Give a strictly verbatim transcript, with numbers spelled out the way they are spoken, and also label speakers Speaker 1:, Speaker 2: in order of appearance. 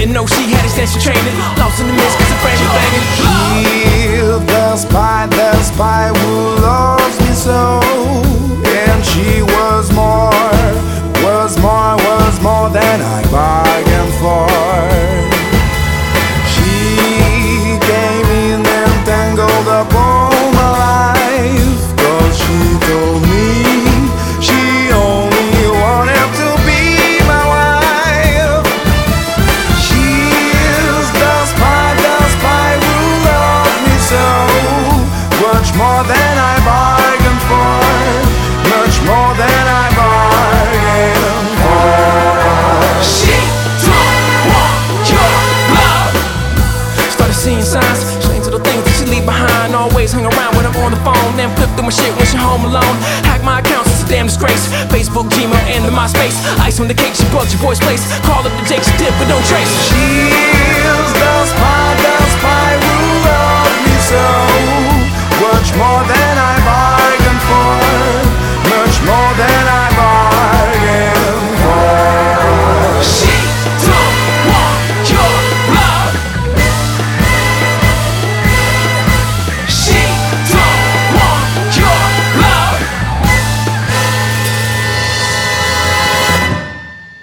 Speaker 1: Didn't know she had extensive training. Lost in the mist cause her friends were banging.
Speaker 2: She's the spy, the spy who loves me so. And she was more, was more, was more than I bargained for. She came in and tangled up all my life, cause she told me she only wanted to be my wife. She's the spy, the spy who loves me so. Much more than I bargained for, much more than I bargained for.
Speaker 1: She don't want your love. Started seeing signs, strange little things that she leave behind. Always hang around when I'm on the phone, then flip through my shit when she home alone. Hack my accounts, it's a damn disgrace. Facebook, Gmail, and the MySpace. Ice on the cake, she bugs your boy's place. Call up the Jake, she did, but no trace.
Speaker 2: She's the spy, the spy who loves me so. Much more than I